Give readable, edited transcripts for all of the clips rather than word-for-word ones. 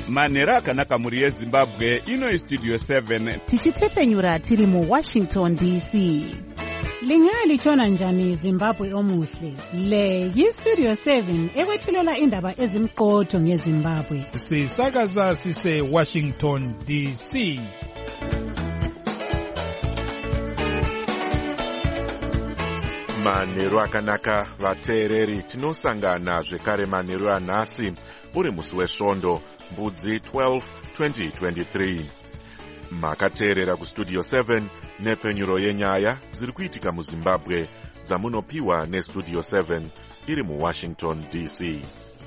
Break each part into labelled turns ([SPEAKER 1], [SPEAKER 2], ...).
[SPEAKER 1] manhero akanaka mhuri yezimbabwe. Ino istudio 7
[SPEAKER 2] tichitefenyura tiri muWashington DC. Lingalitshona njani Zimbabwe omuhle? Le yistudio 7 ekwethulela indaba ezimqotho ngeZimbabwe.
[SPEAKER 3] Sisakaza sise Washington DC.
[SPEAKER 4] Manhero akanaka vateereri, tinosangana zvekare manhero anhasi uri musi wesvondo mbudzi 12 2023. Makateerera kustudio 7 nepfenyuro yenyaya dziri kuitika muZimbabwe dzamunopiwa nestudio 7 iri muWashington DC.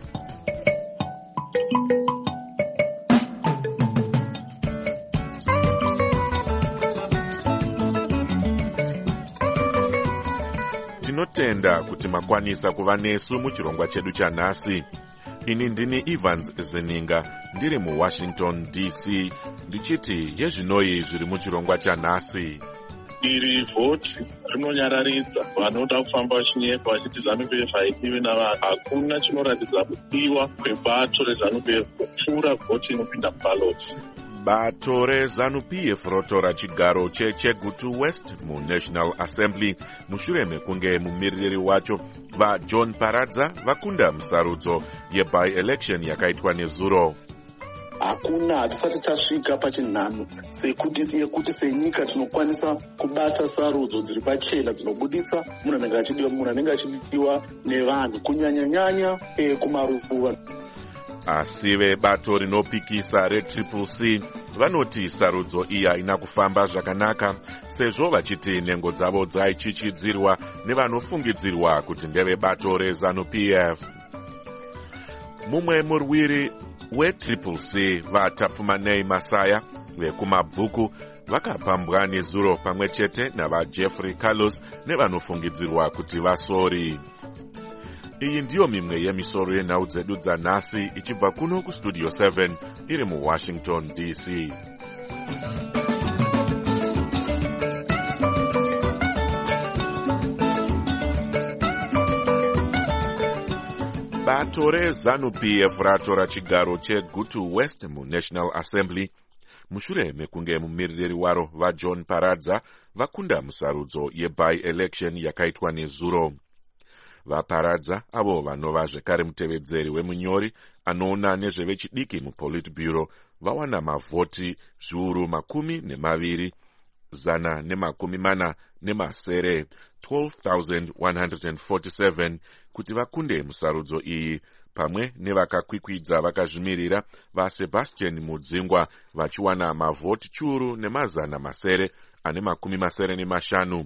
[SPEAKER 4] Tinotenda kuti makwanisa kuva nesu muchirongwa chedu chanhasi. Ini ndini Evans Zeninga ndiri muWashington DC ndichiti yezvinoi zviri muchirongwa chanhasi.
[SPEAKER 5] Iri vhoti rinonyararidza vanoda kufamba vachinyepa vachiti ZANU-PF haidiwi navanhu. Hakuna chinoratidza kudiwa kwebato reZANU-PF kupfuura vhoti inopinda muballot.
[SPEAKER 4] Bato reZANU-PF rotora chigaro cheGutu West muNational Assembly mushure mekunge mumiririri wacho vaJohn Paradza vakunda musarudzo yeby-election yakaitwa nezuro.
[SPEAKER 6] Hakuna, hatisati tasvika pachinhano yekuti senyika tinokwanisa kubata sarudzo dziri pachena dzinobuditsa munhu anenge achidiwa nevanhu kunyanya kumaruva.
[SPEAKER 4] Asi vebato rinopikisa reCCC vanoti sarudzo iyi haina kufamba zvakanaka sezvo vachiti nhengo dzavo dzaichichidzirwa nevanofungidzirwa kuti ndevebato reZANU-PF. Mumwe murwiri weCCC vaTapfumanei Masaya vekumabvuku vakapambwa nezuro pamwe chete navaJeffrey Carlos nevanofungidzirwa kuti vasori. Iyi ndiyo mimwe yemisoro yenhau dzedu dzanhasi ichibva kuno kustudio 7 iri muWashington DC. Bato reZANU-PF ratora chigaro cheGutu West muNational Assembly mushure mekunge mumiririri waro vaJohn Paradza vakunda musarudzo yeby-election yakaitwa nezuro. VaParadza avo vanova zvekare mutevedzeri wemunyori anoona nezvevechidiki muPolitburo vawana mavhoti zviuru 12,147 12,147 kuti vakunde musarudzo iyi, pamwe nevakakwikwidza vakazvimirira vaSebastian Mudzingwa vachiwana mavhoti chiuru nemazana masere ane 75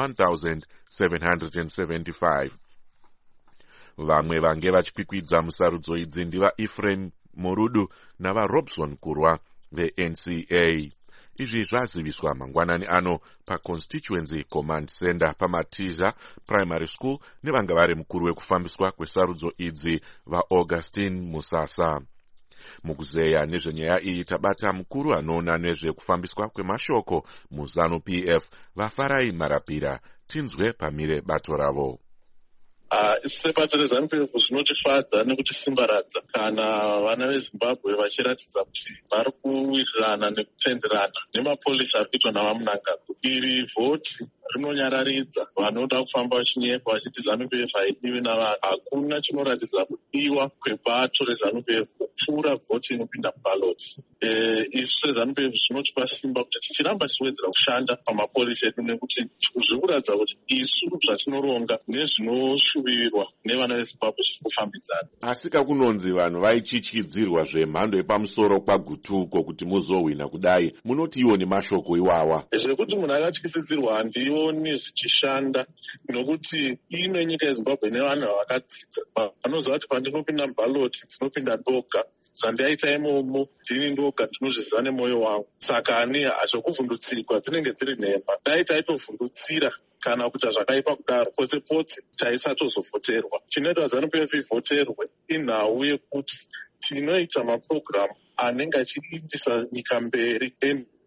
[SPEAKER 4] 1775. Vamwe vange vachikwikwidza musarudzo idzi ndiva Ephraim Murudu navaRobson Kurwa veNCA. Izvi zvaziviswa mangwanani ano paConstituency Command Center paMatiza Primary School nevanga vari mukuru wekufambiswa kwesarudzo idzi vaAugustine Musasa. Mukuzeya nezvenyaya iyi tabata mukuru anoona nezvekufambiswa kwemashoko muZANU-PF vaFarai Marapira. Tinzwe pamire bato ravo.
[SPEAKER 5] Sebato reZANU-PF zvinotifadza nekutisimbaradza kana vana veZimbabwe vachiratidza kuti vari kuwirirana nekutenderana nemapolisi ari kuitwa navamunangagwa. Iri vhoti rinonyararidza vanoda kufamba vachinyepa vachiti ZANU-PF haidiwi navanhu. Hakuna chinoratidza kudiwa kwebato reZANU-PF kupfuura vhoti inopinda muballot. Isu seZANU-PF zvinotipa simba kuti tichiramba tichiwedzera kushanda pamapolisi edu nekuti zviri kuratidza kuti isu zvatinoronga nezvinoshuvirwa nevana veZimbabwe zviri kufambidzana.
[SPEAKER 4] Asi kakunonzi vanhu vaichichidzirwa zvemhando yepamusoro kwagutuko kuti muzohwina kudai, munoti iwo nemashoko iwawa?
[SPEAKER 5] Zvekuti munhu akatyisidzirwa handioni zvichishanda, nokuti ino nyika yeZimbabwe nevanhu vakadzidza vanoziva kuti pandinopinda muballot ndinopinda ndoga. Zvandaita imomo ndini ndoga ndinozviziva nemwoyo wangu. Saka ani hazvokuvhundutsirwa dzinenge dziri nhemha. Dai taitovhundutsira kana kuita zvakaipa kudaro potse taisatozovhoterwa. Chinoita ZANU-PF ivhoterwe inhau yekuti tinoita mapurogiramu anenge achiindisa nyika mberi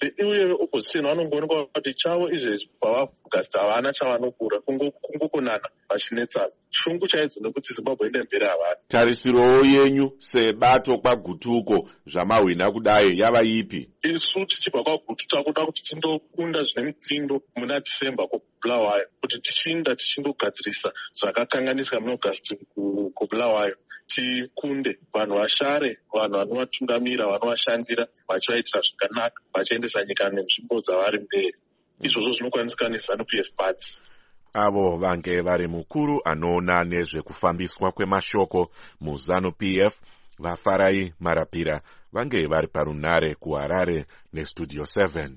[SPEAKER 5] uye opposition vanongoonekwa kuti chavo izvezvi pavafugasta havana chavanokura kungokonana vachinetsana. Shungu chaidzo nekuti Zimbabwe ende mberi havana.
[SPEAKER 4] Tarisiro yenyu sebato kwagutuko zvamahwina kudai yava ipi?
[SPEAKER 5] Isu tichibva kwagutu takuda kuti tindokunda zvine mutsindo muna December kuBulawayo, kuti tichindogadzirisa zvakakanganisika muAugust kuBulawayo, tikunde vanhu vashare, vanhu vanovatungamira, vanovashandira, vachivaitira zvakanaka, vachiendesa nyika nenzvimbo dzavari mberi. Izvozvo zvinokwanisika neZANU-PF party.
[SPEAKER 4] Avo vange vari mukuru anoona nezvekufambiswa kwemashoko muZANU-PF vaFarai Marapira vange vari parunare kuHarare neStudio 7.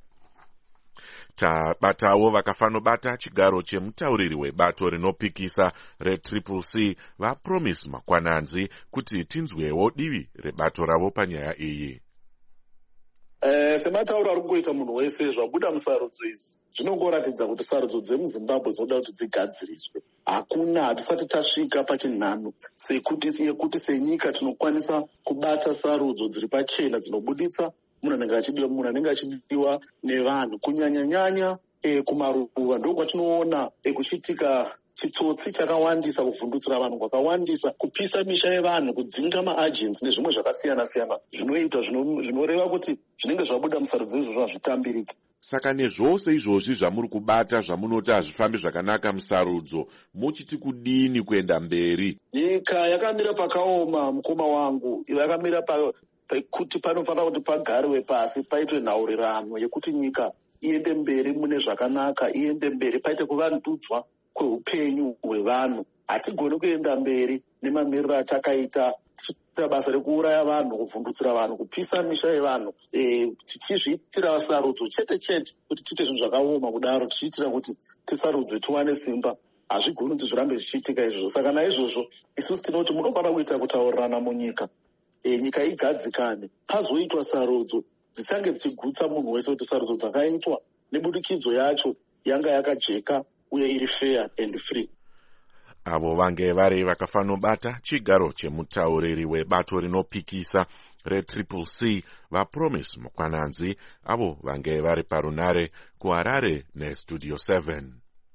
[SPEAKER 4] Tabatawo vakafanobata chigaro chemutauriri webato rinopikisa reCCC vaPromise Makwananzi kuti tinzwewo divi rebato ravo panyaya iyi.
[SPEAKER 6] Sematauro ari kuita munhu wese zvabuda musarudzo idzi zvinongoratidza kuti sarudzo dzemuZimbabwe dzinoda kuti dzigadziriswe. Hakuna, hatisati tasvika pachinhano yekuti senyika tinokwanisa kubata sarudzo dziri pachena dzinobuditsa munhu anenge achidiwa nevanhu, kunyanya-nyanya kumaruva ndokwatinoona kuchiitika chitsotsi chakawandisa, kuvhundutsira vanhu kwakawandisa, kupisa misha yevanhu, kudzinga maagents nezvimwe zvakasiyana-siyana zvinoita zvinoreva kuti zvinenge zvabuda musarudzo izvozvo hazvitambiriki.
[SPEAKER 4] Saka nezvose izvozvi zvamuri kubata zvamunoti hazvifambi zvakanaka musarudzo, muchiti kudini kuenda mberi?
[SPEAKER 6] Nyika yakamira pakaoma, mukoma wangu, yakamira kuti panofanira kuti pagariwe pasi, paitwe nhaurirano yekuti nyika iende mberi mune zvakanaka, iende mberi, paite kuvandudzwa kweupenyu hwevanhu. Hatigoni kuenda mberi nemamiriro atakaita, tichiita basa rekuuraya vanhu, kuvhundutsira vanhu, kupisa misha yevanhu, tichizviitira sarudzo chete kuti tiite zvinhu zvakaoma kudaro, tichiitira kuti tisarudzwe tiwane simba. Hazvigoni kuti zvirambe zvichiitika izvozvo. Saka naizvozvo isusu tinoti munofanira kuita kutaurirana munyika, nyika igadzikane, pazoitwa sarudzo dzichange dzichigutsa munhu wese kuti sarudzo dzakaitwa nebudikidzo yacho yanga yakajeka uye iri fair and free.
[SPEAKER 4] Avo vange vari vakafanobata chigaro chemutauriri webato rinopikisa reCCC vaPromise Makwananzi, avo vange vari parunare kuHarare neStudio 7.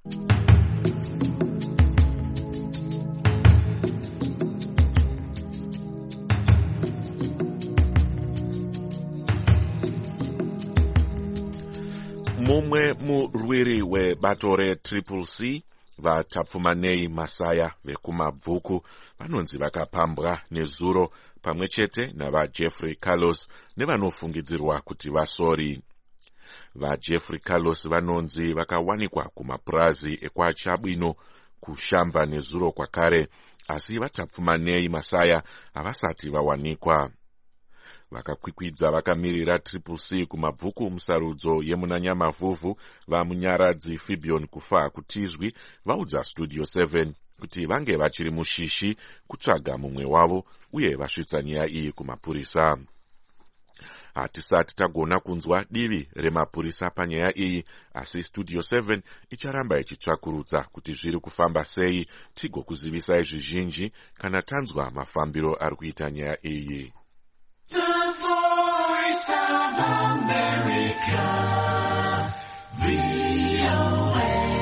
[SPEAKER 4] Mumwe murwiri webato reCCC vaTapfumanei Masaya vekumabvuku vanonzi vakapambwa nezuro pamwe chete navaJeffrey Carlos nevanofungidzirwa kuti vasori. VaJeffrey Carlos vanonzi vakawanikwa kumapurazi ekwaChabwino kushamva nezuro kwakare, asi vaTapfumanei Masaya havasati vawanikwa. Vakakwikwidza vakamirira CCC kumabvuku musarudzo yemunanyamavhuvhu vamunyaradzi Fibion Kufa Kutizwi vaudza Studio 7 kuti vange vachiri mushishi kutsvaga mumwe wavo uye vasvitsa nyaya iyi kumapurisa. Hatisati tagona kunzwa divi remapurisa panyaya iyi, asi Studio 7 icharamba ichitsvakurudza kuti zviri kufamba sei tigokuzivisai zvizhinji kana tanzwa mafambiro ari kuita nyaya iyi.
[SPEAKER 7] The Voice of America, VOA.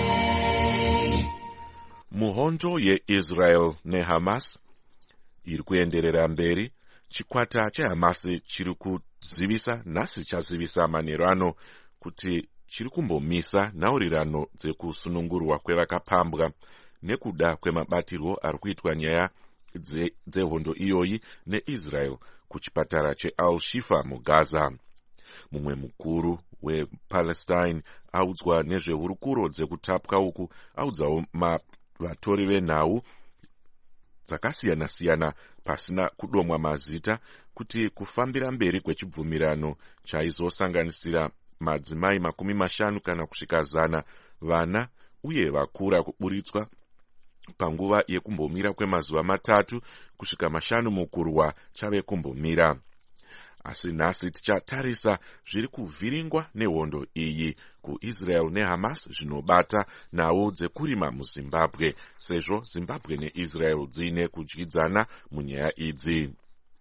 [SPEAKER 4] Muhondo yeIsrael neHamas iri kuenderera mberi. Chikwata cheHamas chiri kuzivisa nhasi chazivisa manheru ano kuti chiri kumbomisa nhaurirano dzekusunungurwa kwevakapambwa nekuda kwemabatirwo ari kuitwa nyaya dzehondo iyoyi neIsrael kuchipatara cheAl-Shifa muGaza. Mumwe mukuru wePalestine audzwa nezvehurukuro dzekutapwa uku audzawo vatori venhau dzakasiyana-siyana pasina kudomwa mazita kuti kufambira mberi kwechibvumirano chaizosanganisira madzimai 50 kana kusvika 100 vana uye vakura kuburitswa panguva yekumbomira kwemazuva 3 kusvika 5 mukurwa chave kumbomira. Asi nhasi tichatarisa zviri kuvhiringwa nehondo iyi kuIsrael neHamas zvinobata nhau dzekurima muZimbabwe, sezvo Zimbabwe neIsrael dziine kudyidzana munyaya idzi.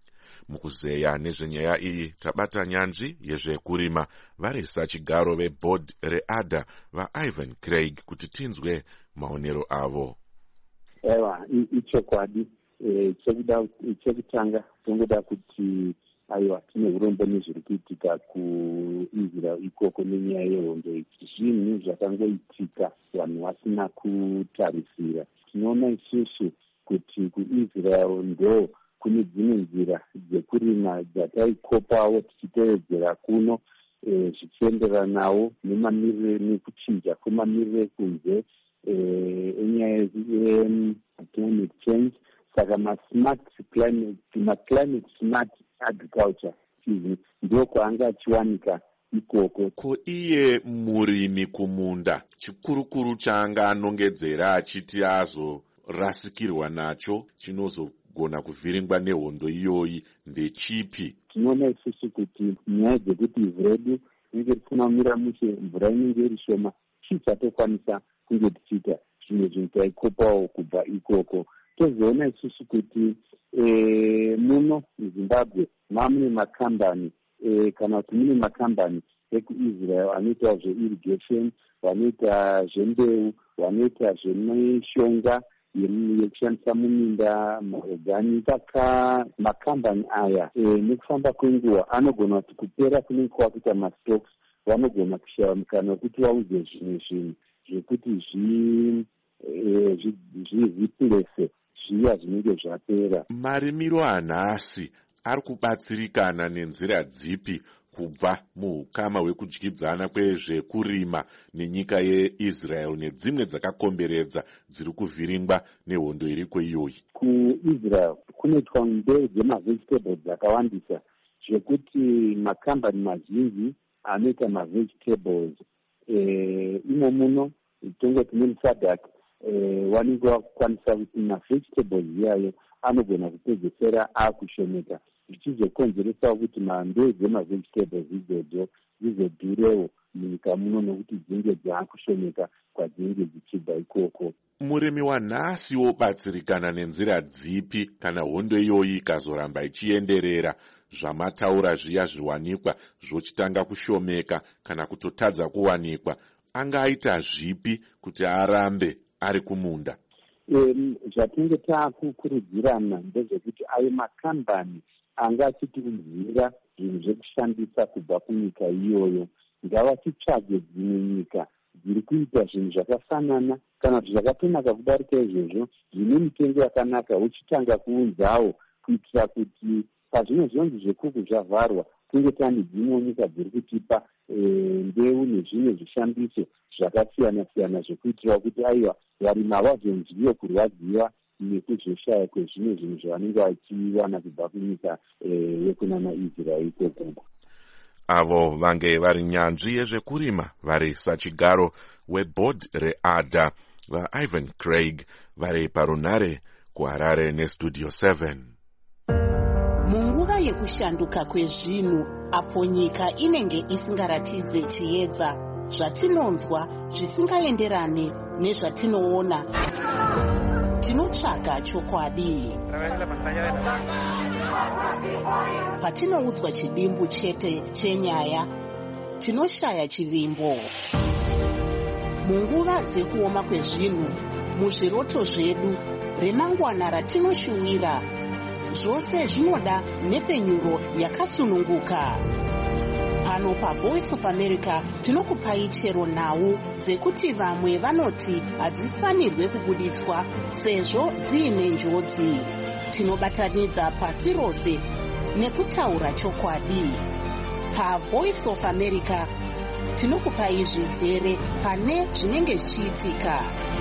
[SPEAKER 4] Mukuzeya nezvenyaya iyi tabata nyanzvi yezvekurima vari sachigaro vebhodhi readha vaIvan Craig kuti tinzwe maonero avo.
[SPEAKER 8] Ewa, ichokwadi. Chekutanga tongoda kuti aiwa tine urombo nezviri kuitika kuIsrael ikoko nenyaya yehondo iyi. Zvinhu zvakangoitika vanhu vasina kutarisira. Tinoona isusu kuti kuIsrael ndo kune dzimwe nzira dzekurima dzataikopawo tichitevedzera kuno zvichienderanawo nemamirire nekuchinja kwemamirire ekunze enyaya ye-climate change. Saka ma-climate smart agriculture ndio kwaanga achiwanika ikoko.
[SPEAKER 4] Ko iye murimi kumunda chikurukuru chaanga anongedzera achiti azorasikirwa nacho chinozogona kuvhiringwa nehondo iyoyi ndechipi?
[SPEAKER 8] Tinoona isusu kuti nyaya dzekuti ivhu redu rinenge risina kumira mushe, mvura inenge iri shoma, chii chatokwanisa kunge tichiita zvimwe zvinhu taikopawo kubva ikoko. Tozoona isusu kuti muno muZimbabwe mamune makambani kana kuti mune makambani ekuIsrael anoita zveirrigation, vanoita zvembeu, vanoita zvemishonga yekushandisa muminda, maorganic. Saka makambani aya nekufamba kwenguva anogona kuti kupera kunenge kwakuita mastocks, vanogona kushaya mukana wekuti vaudze zvimwe zvinhu zvekuti zvireplace zviya zvinenge zvapera.
[SPEAKER 4] Marimiro anhasi ari kubatsirikana nenzira dzipi kubva muhukama hwekudyidzana kwezvekurima nenyika yeIsrael nedzimwe dzakakomberedza dziri kuvhiringwa nehondo iriko iyoyi?
[SPEAKER 8] KuIsrael kunoitwa mbeu dzemavegetables dzakawandisa zvekuti makambani mazhinji anoita mavegetables imo muno tongoti nemuSadak wanenge wakukwanisa kuti mavegetables iyayo anogona kupedzesera akushomeka, zvichizokonzeresawo kuti mbeu dzemavegetables idzodzo dzizodhurewo munyika muno nokuti dzinenge dzaakushomeka kwadzinenge dzichibva ikoko.
[SPEAKER 4] Murimi wanhasi wobatsirikana nenzira dzipi kana hondo iyoyi ikazoramba ichienderera? Zvamataura zviya zviwanikwa zvochitanga kushomeka kana kutotadza kuwanikwa, angaita zvipi kuti arambe ari kumunda?
[SPEAKER 8] Zvatinenge taakukurudzirana ndezvekuti ayo makambani anga achitiudzira zvinhu zvekushandisa kubva kunyika iyoyo ngavachitsvage dzimwe nyika dziri kuita zvinhu zvakafanana kana kuti zvakatonaka kudarika izvozvo zvine mitengo yakanaka, uchitanga kuunzawo kuitira kuti pazvinozonzi zvekuku zvavharwa tinge tane dzimwe nyika dziri kutipa mbeu nezvimwe zvishambiso zvakasiyana-siyana zvekuitira kuti aiwa varimi havazonzwiwo kurwadziwa nekuzvoshaya kwezvimwe zvinhu zvavanenge vachiwana kubva kunyika yekunana Israel ikoko.
[SPEAKER 4] Avo vange vari nyanzvi yezvekurima vari sachigaro webhodhi readha vaIvan Craig vari parunhare kuHarare neStudio 7.
[SPEAKER 9] Munguva yekushanduka kwezvinhu apo nyika inenge isingaratidze chiedza, zvatinonzwa zvisingaenderane nezvatinoona, tinotsvaga chokwadi. Patinoudzwa chidimbu chete chenyaya, tinoshaya chivimbo. Munguva dzekuoma kwezvinhu, muzviroto zvedu, remangwana ratinoshuwira, zvose zvinoda nhepfenyuro yakatsununguka. Pano paVoice of America tinokupai chero nhau dzekuti vamwe vanoti hadzifanirwe kubuditswa sezvo dziine njodzi. Tinobatanidza pasi rose nekutaura chokwadi. PaVoice of America tinokupai zvizere pane zvinenge zvichiitika.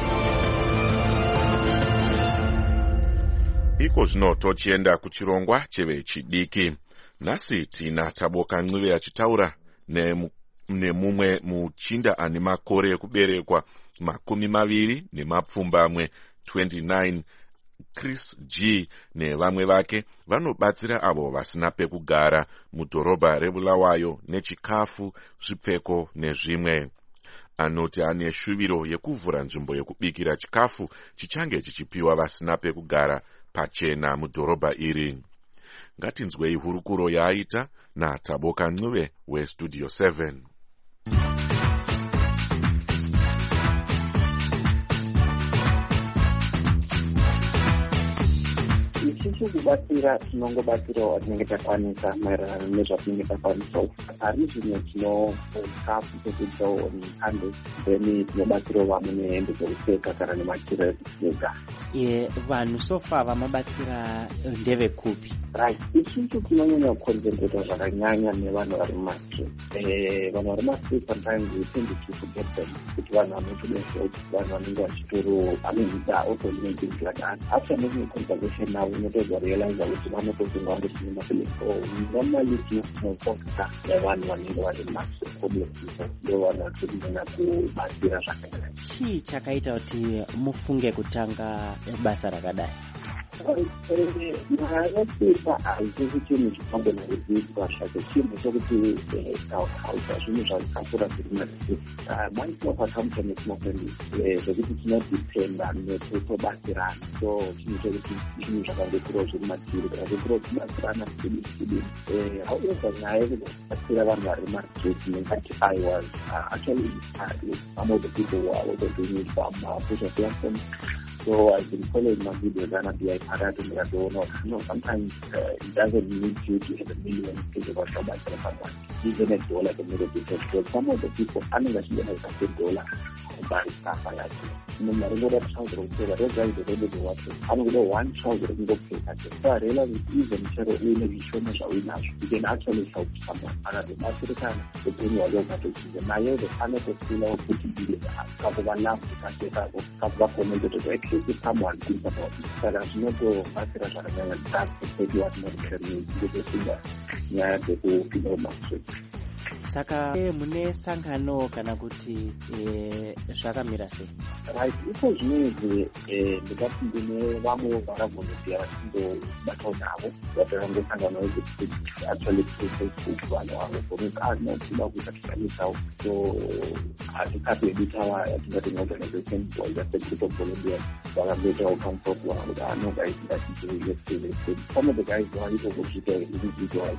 [SPEAKER 4] Iko zvino tochienda kuchirongwa chevechidiki. Nhasi tina Taboka Ncube achitaura nemumwe muchinda ane makore ekuberekwa 20 29, Chris G nevamwe vake vanobatsira avo vasina pekugara mudhorobha reBulawayo nechikafu, zvipfeko nezvimwe. Anoti ane shuviro yekuvhura nzvimbo yekubikira chikafu chichange chichipiwa vasina pekugara pachena mudhorobha iri. ngatinzwei hurukuro yaaita naTaboka Ncube weStudio 7.
[SPEAKER 8] Isusu kubatsira tinongobatsirawo tinenge takwanisa maererano nezvatinenge takwanisa. Ari zvimwe tinokafu tekuitawo nehande, then tinobatsirawo vamwe nehembe dzekupfeka kana nemachira ekupfeka.
[SPEAKER 10] Vanhu sofa vamabatsira ndevekupi?
[SPEAKER 8] Right, isusu tinonyanya kuconcentrata zvakanyanya nevanhu vari mumastrip. Vanhu vari mumastrip sometimes we tend to forget them, kuti vanhu vanotodesha, vanhu vanenge vachitoro anoita also doing things like that. After making a conversation now, unotoza realize kuti vanotofunga kuti tine mafilings. So normally tinofocusa nevanhu vanenge vari mumastrip problem people, ndo vanhu vatirinyanya kubatsira zvakanyanya.
[SPEAKER 10] Chii chakaita kuti mufunge kutanga basa rakadai?
[SPEAKER 8] Narapepa haisisi chinhu chinogona kudzidzwa zvacho, chinhu chokuti culture zvinhu zvakakura zviri mumastrip. Maitinofakamta netinofendi zvekuti tinodipenda nekutobatsirana. So chinhu chokuti zvinhu zvakangokurawo zviri mumastrip kana kukurawo tibatsirana studini. However, nyaya yekubatsira vanhu vari mumastrip ndingati I was actually inspired with some of the people who are also doing it from social platforms. So I've been following my videos and I've been sometimes it doesn't need you to have a million things about someone. Even a dollar can make a difference. So some of the people, I mean, actually have $1 to buy stuff like that. No matter what those guys are able to watch it. I don't know one child that can go pay attention. So I realized even you can actually help someone. And at the most of the time, the thing was over to see them. I know the final of putting billions, a couple of laps, a couple of comments, if someone thinks about it, but as you go back to that, maybe what more can you do the thing? Yeah, the whole people must.
[SPEAKER 10] Saka mune sangano kana kuti zvakamira sei?
[SPEAKER 8] Right, iko zvinezvi ndikati ndine vamwe vakavolunteer vachindobatawo navo vatarangosangana wekuti actually Facebook vanhu vavo vanotinoda kuita tikanitsawo. So hatikapedi tawa yatingati neorganization or just a group of volunteers vakamboitawo comfort wavo kuti guys ngatizoiesei. Some of the guys vaipo kusvika individual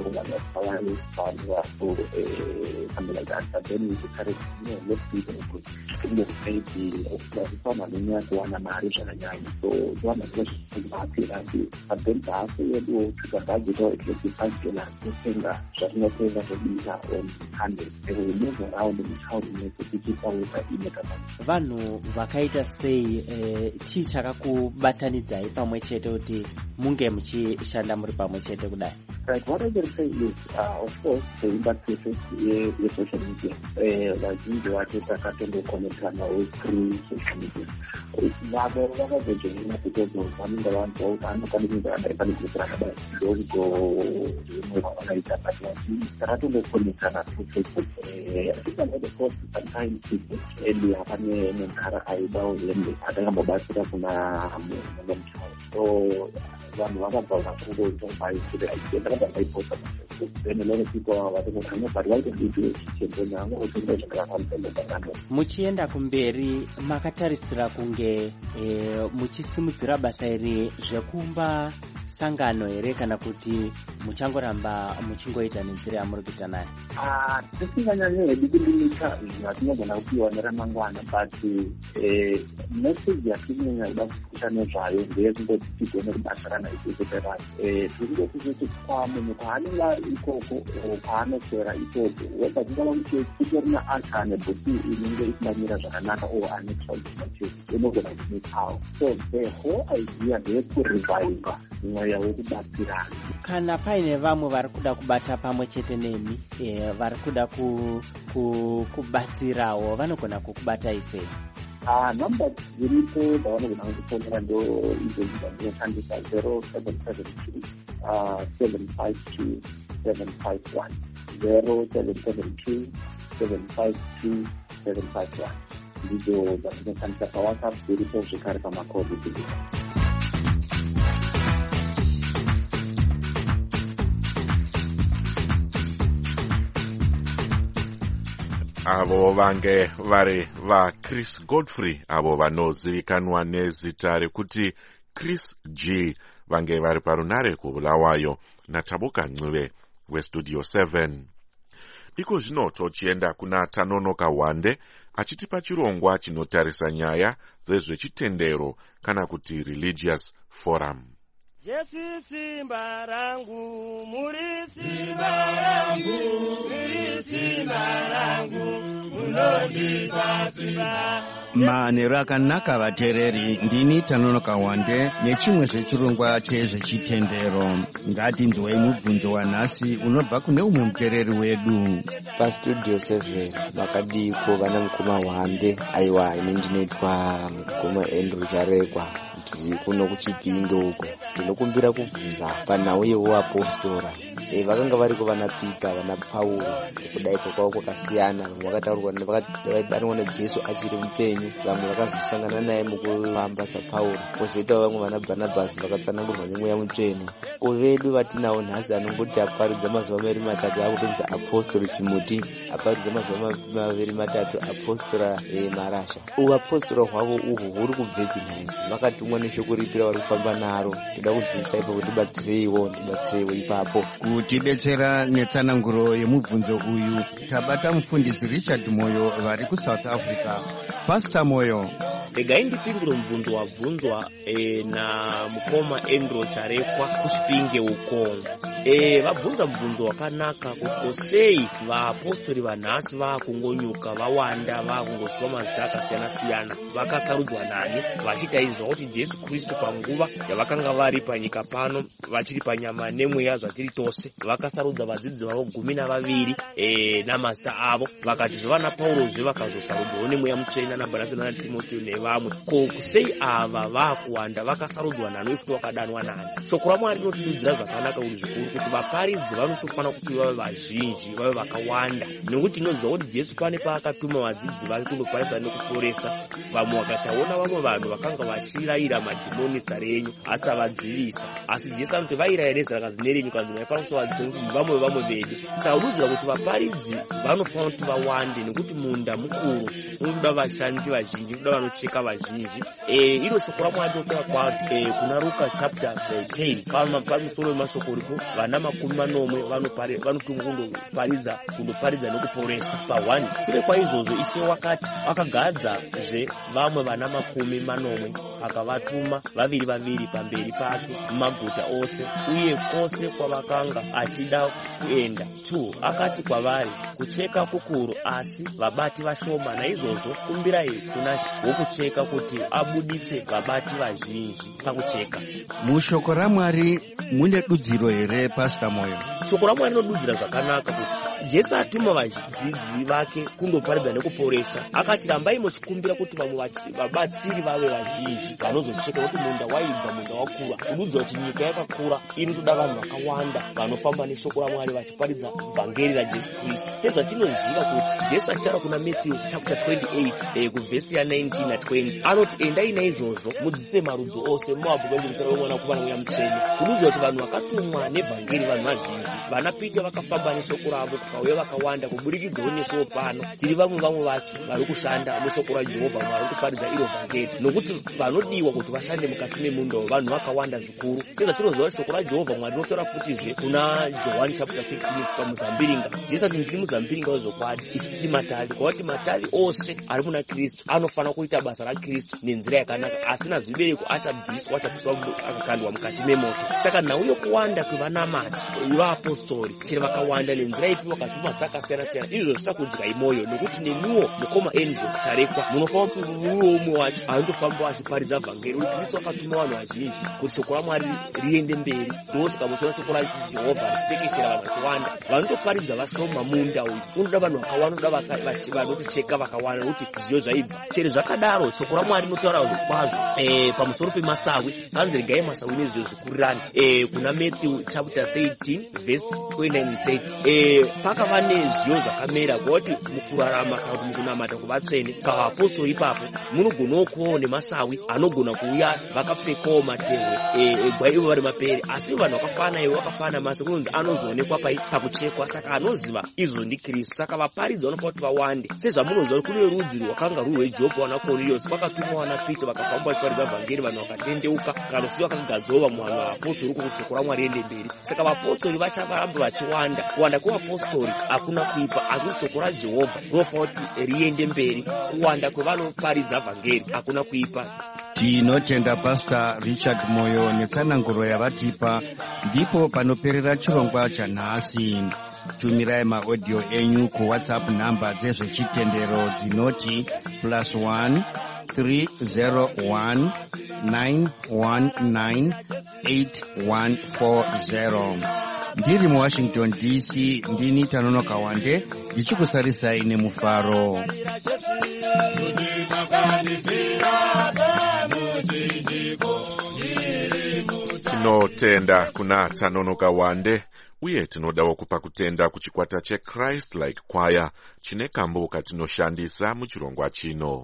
[SPEAKER 8] vanhu vanhu something like that, but then we decided, let people in the safety of someone in there to an marriage and a young. So one of the happy, but then after you go to the budget or it will be 5 to just not saying that we are on 100. And we move around in how to make it keep out with that.
[SPEAKER 10] Vanhu vakaita sei chii chakakubatanidzai pamwe chete kuti munge muchishanda muri pamwe chete kudai?
[SPEAKER 8] Right, what I can say is, of course, the impact cases is social media. Vazhinji vacho takatongokonekana through social media. Vavo vakazojoina kutozo vanenge vanzwa kuti anokwanisa kudai pane group rakadai ndongo zvimwe vavakaita but takatongokonekana through Facebook. I think another course sometimes earlier pane munhara aidawo hembe atakambobatsira kuna mumwe muchawo. So vanhu vakabva vakungotobaitsira ndakabva ndaiposta paFacebook. Then a lot of people are vatomukanya but why don't you do it chitendonyanga utoenda zvakafambisana.
[SPEAKER 10] Muchienda kumberi makatarisira kunge muchisimudzira basa iri zvekumba sangano here kana kuti muchangoramba muchingoita nenzira yamuri kuita nayo?
[SPEAKER 8] Tisinganyanya hedu kulimita zvatinogona kupiwa neramangwana but message yatinonyanya kuda kupfuta nezvayo ndeyekungoti tigone kubatsirana isusu sevanhu. Tirikutikuti munhu paanenge ari ikoko paanoswera ikoko wega tingava kuti kutorina acha ane bhuku inenge isingamira zvakanaka or ane trouble inogona kumitawo. So the whole idea ndeyekureviva mweya wekubatsirana.
[SPEAKER 10] Kana paine vamwe vari kuda kubata pamwe chete nemi vari kuda kubatsirawo vanogona kukubatai sei?
[SPEAKER 8] Numbers dziripo dzavanogona kufonera ndo idzo dzinoshandisa 0772 752 751 0772 752 751 ndidzo dzatinoshandisa paWhatsApp dziripo zvekare pamakodhi dziripo.
[SPEAKER 4] avo vange vari vaChris Godfrey avo vanozivikanwa nezita rekuti Chris G vange vari parunare kuBulawayo naTabuka Ncube weStudio 7. Iko zvino tochienda kuna Tanonoka Wande achitipa chirongwa chinotarisa nyaya dzezvechitendero kana kuti religious forum.
[SPEAKER 11] Jesu simba rangu, muri simba rangu, muri simba rangu, munondipa simba.
[SPEAKER 12] Manheru akanaka vateereri, ndini Tanonoka Wande nechimwe zvechirongwa chezvechitendero. Ngatinzwei mubvunzo wanhasi unobva kune umwe muteereri wedu.
[SPEAKER 13] PaStudio 7 vakadiko vana mukoma Wande. Aiwa, ini ndinoitwa mukoma Andrew Charekwa. Kuno kuChipinge uko ndinokumbira kubvunza panhau yeuapostora. Vakanga variko vana Pita, vana Pauro, kudaidzwa kwavo kwakasiyana. Vamwe vakataurwa naJesu achiri mupenyu, vamwe vakazosangana naye mukufamba saPauro, kozoitawo vamwe vana Bhanabhasi vakatsanangurwa nemweya mutsvene. Vedu vatinawo nhasi anongoti aparidza mazuva 23 akutonzi apostori chimuti, aparidza mazuva 23 apostora marasha. Uapostora hwavo uhwo huri kubvepi nhai? Vakatumwa neshoko ripira vari kufamba naro. Toda kuzivisa ipo kuti tibatsireiwo ipapo.
[SPEAKER 12] Kutibetsera netsananguro yemubvunzo uyu tabata mufundisi Richard Moyo vari kuSouth Africa. Pastor Moyo,
[SPEAKER 14] regai ndipindure mubvunzo wabvunzwa na mukoma Andrew Charekwa kuChipinge uko. Vabvunza mubvunzo wakanaka kuti sei vaapostoli vanhasi vakungonyuka vawanda, vakungoswa mazita akasiyana-siyana, vakasarudzwa nani vachitaizwa kuti Jesu Kristu panguva yavakanga vari panyika pano vachiri panyama nemweya zvachiri tose vakasarudza vadzidzi vavo 12 namazita avo, vakachizova naPaurozve vakazosarudzwawo nemweya mutsvene naBhanabhasi naTimoteo nevamwe. Ko sei ava vakuwanda vakasarudzwa nani uye futi vakadanwa nani? Shoko raMwari rinotidudzira zvakanaka uri zvikuru kuti vaparidzi vanotofanira kuti vave vazhinji, vave vakawanda, nekuti tinoziva kuti Jesu pane paakatuma vadzidzi vake kundoparisa nekuporesa. Vamwe vakataona vamwe vanhu vakanga vachirayira madhimoni zita renyu asi avadzivisa, asi Jesu anoti vairayira nezita rakazi nerenyu kanzi maifanira kutovadzisa kuti vamwe vedu. Saka unodzira kuti vaparidzi vanofanira kuti vawande, nekuti munda mukuru unoda vashandi vazhinji, unoda vanocheka vazhinji. Iro shoko raMwari rinotora kwazvo kuna Luka chapter 10 pamusoro wemashoko uripo vana 40 vanotumwa kundoparidza nekuporesa pa1. Shure kwaizvozvo Ishe wakati akagadzazve vamwe vana 40 akavatuma vaviri pamberi pake mumaguta ose uye kwose kwavakanga achida kuenda. 2 akati kwavari, kucheka kukuru asi vabati vashoma, naizvozvo kumbirai kuna wokucheka kuti abuditse vabati vazhinji pakucheka.
[SPEAKER 12] Mushoko raMwari mune dudziro here, Pastor Moyo?
[SPEAKER 14] Shoko raMwari rinodudzira zvakanaka kuti Jesu atuma vadzidzi vake kundoparidza nekuporesa. Akati rambai muchikumbira kuti vamwe vabatsiri vave vazhinji vanozocheka, kuti munda waibva, munda wakura. Kududzira kuti nyika yakakura inotoda vanhu vakawanda vanofamba neshoko raMwari vachiparidza vhangeri raJesu Kristu. Sezvatinoziva kuti Jesu achitaura kuna Matthew chapter 28 kuvhesi ya 19 na 20 anoti endai naizvozvo mudzidzise marudzi ose muvabvunza nezita ramwana kuva mweya mutsvene. Kududzira kuti vanhu vakatumwa nevhangeri vanhu vazhinji. Vana Pita vakafamba neshoko ravo kukauya vakawanda, kuburikidzawo nesuwo pano tiri vamwe vacho vari kushanda neshoko raJehovha Mwari kuparidza iro vhangeri, nokuti vanodiwa kuti vashande mukati memunda vanhu vakawanda zvikuru. Sezvatinoziva shoko raJehovha Mwari rinotaura futizve kuna Johani chapter 15 pamuzambiringa. Jesu ati ndiri muzambiringa wezvokwadi, isu tiri matavi, kwakuti matavi ose ari muna Kristu anofanira kuita basa raKristu nenzira yakanaka, asina zvibereko achabviswa, akakandwa mukati memoto. Saka nhau yokuwanda kwevanamati vaapostoli chero vakawanda nenzira ipi vakazvipa mazita akasiyana-siyana, izvo zvichakudya imoyo, nokuti nemuwo mukoma Andrew Charekwa munofanira kuti muwe umwe wacho anotofamba achiparidza vhangeri. Uri Kristu akatuma vanhu vazhinji kuti shoko raMwari riende mberi. Ndosaka muchiona shoko raJehovha richitekeshera vanhu vachiwanda, vanotoparidza vashoma. Munda uyu unoda vanhu vakawanda, unoda vanotocheka vakawanda, nokuti zviyo zvaibva. Chero zvakadaro shoko raMwari rinotaura kwazvo pamusoro pemasawi, kanzi regai masawi nezviyo zvikurirana kuna Matthew chapter Peter 13 verse 29 and 30. Pakava nezviyo zvakamera kuti mukurarama kana kuti mukunamata kuvatsvene kavaapostori ipapo munogonawo kuvawo nemasawi anogona kuuya vakapfekawo matehwe egwa ivo vari mapere, asi vanhu vakafana ivo vakafana masi kunonzi anozoonekwa pakuchekwa. Saka anoziva izvo ndiKristu. Saka vaparidzi vanofanira kuti vawande, sezvamunoziva kuti kune rudzi rwakanga ruri rweJopa wana Kornelius, vakatumwa wana Pita vakafamba vachiparidza vhangeri, vanhu vakatendeuka kana si vakagadzova muvanhu vaapostoli uko kuti shoko raMwari riende mberi. Saka vapostori vachavaramba vachiwanda. Kuwanda kwevapostori hakuna kuipa, asi shoko raJehovha rinofanira kuti riende mberi. Kuwanda kwevanoparidza vhangeri hakuna kuipa.
[SPEAKER 12] Tinotenda Pastor Richard Moyo netsananguro yavatipa. Ndipo panoperera chirongwa chanhasi. Tumirai maaudio enyu kuWhatsApp namba dzezvechitendero dzinoti +1 301 919 8140. Ndiri muWashington DC, ndini Tanonoka Wande ndichikusarisai nemufaro.
[SPEAKER 4] Tinotenda kuna Tanonoka Wande, uye tinodawo kupa kutenda kuchikwata cheChrist Like Choir chine kambo katinoshandisa muchirongwa chino.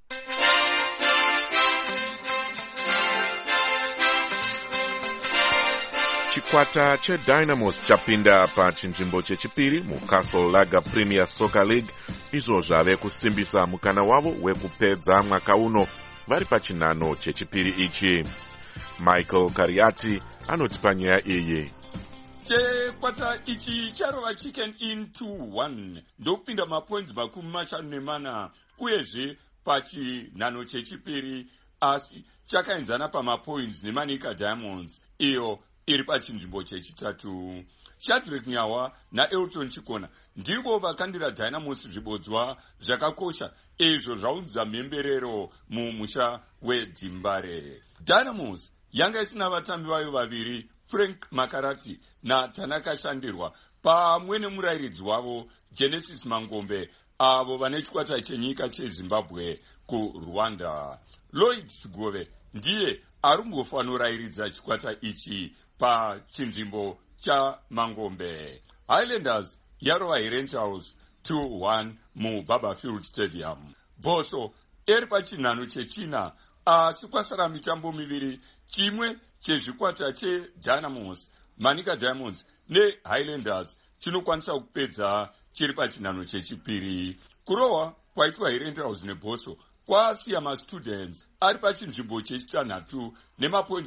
[SPEAKER 4] Chikwata cheDynamos chapinda pachinzvimbo chechipiri muCastle Lager Premier Soccer League, izvo zvave kusimbisa mukana wavo wekupedza mwaka uno vari pachinhano chechipiri ichi. Michael Kariati anotipa nyaya iyi.
[SPEAKER 15] Chikwata ichi charova Chicken Inn 2-1 ndokupinda mapoints 54 uyezve pachinhano chechipiri, asi chakaenzana pamapoints neManika Diamonds iyo iri pachinzvimbo chechitatu. Shadrack Nyawa naElton Chikona ndivo vakandira Dynamos zvibodzwa zvakakosha izvo zvaunza mhemberero mumusha weDzimbare. Dynamos yanga isina vatambi vayo vaviri, Frank Makarati naTanaka Shandirwa, pamwe nemurairidzi wavo Genesis Mangombe, avo vane chikwata chenyika cheZimbabwe kuRwanda. Lloyd Chigove ndiye arungofanurairidza chikwata ichi pachinzvimbo chaMangombe. Highlanders yarova Rentals 2-1 muBarberfield Stadium. Boso eri pachinhano chechina, asi kwasara mitambo miviri, chimwe chezvikwata cheDynamos, Manika Diamonds neHighlanders chinokwanisa kupedza chiri pachinhano chechipiri. Kurohwa kwaitwa Rentals neBoso kwasiya maStudents ari pachinzvimbo chechitanhatu nemapoints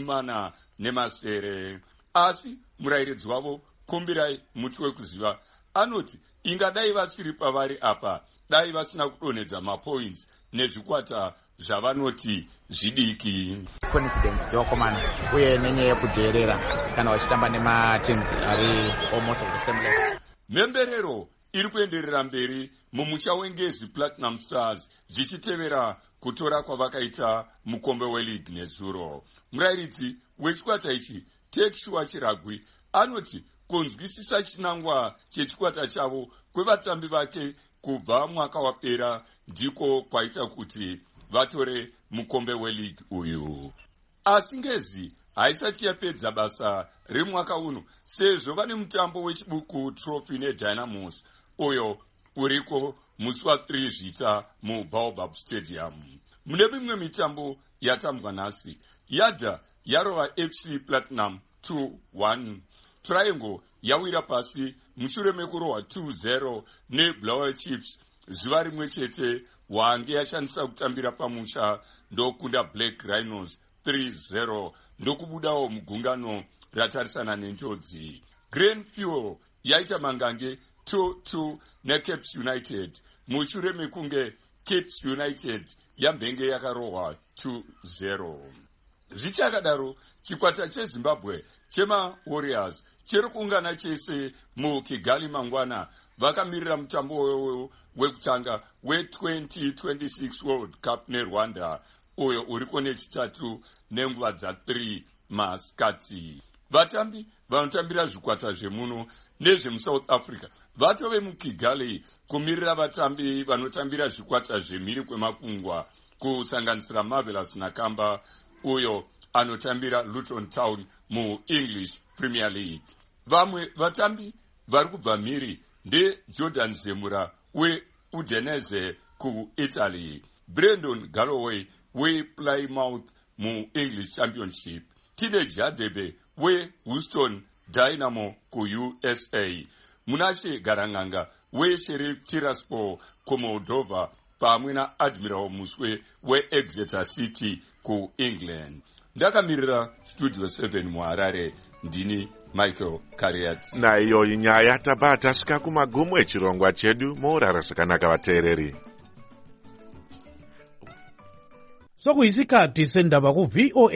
[SPEAKER 15] 40, asi murairidzi wavo Kombirai Muti Wekuziva anoti ingadai vasiri pavari apa dai vasina kudonedza mapoints nezvikwata zvavanoti zvidiki.
[SPEAKER 16] Confidence dzokomana uye nenyaya yekuteerera kana vachitamba nemateams ari almost of the same level.
[SPEAKER 15] Mhemberero iri kuenderera mberi mumusha weNgezi Platinum Stars zvichitevera kutora kwavakaita mukombe weLeague nezuro. Murairidzi wechikwata ichi Tekshua Chiragwi anoti kunzwisisa chinangwa chechikwata chavo kwevatambi vake kubva mwaka wapera ndiko kwaita kuti vatore mukombe weLeague uyu. Asi Ngezi haisati yapedza basa remwaka uno, sezvo vane mutambo wechibuku trophy neDynamos uyo uriko musi wa3 Zvita muBaobab Stadium. Mune mimwe mitambo yatambwa nhasi, Yadha yarova FC Platinum 2-1. Triangle yawira pasi mushure mekurohwa 2-0 neBlower Chiefs zuva rimwe chete. Wange yashandisa kutambira pamusha ndokunda Black Rhinos 3-0 ndokubudawo mugungano ratarisana nenjodzi. Green Fuel yaita mangange 2-2 neCapes United mushure mekunge Capes United yambenge yakarohwa 2-0. Zvichakadaro, chikwata cheZimbabwe chemaWarriors chiri kuungana chese muKigali mangwana vakamirira mutambo wekutanga we2026 World Cup neRwanda uyo uriko nechitatu nenguva dza3 masikati. Vatambi vanotambira zvikwata zvemuno nezvemuSouth Africa vatove muKigali kumirira vatambi vanotambira zvikwata zvemhiri kwemakungwa kusanganisira Marvelous Nakamba uyo anotambira Luton Town muEnglish Premier League. Vamwe vatambi vari kubva mhiri ndeJordan Zemura weUdinese kuItaly, Brandon Galloway wePlymouth muEnglish Championship, tine Jadebe weHouston Dynamo kuUSA, Munashe Garanganga weSheriff Tiraspol kuMoldova pamwe naAdmiral Muswe weExeter City kuEngland. Ndakamirira Studio 7 muHarare, ndini Michael Kariat.
[SPEAKER 4] Naiyo inyaya tabva tasvika kumagumo echirongwa chedu. Muurara zvakanaka vateereri.
[SPEAKER 3] sokuyisikhathi sendaba ku-VOA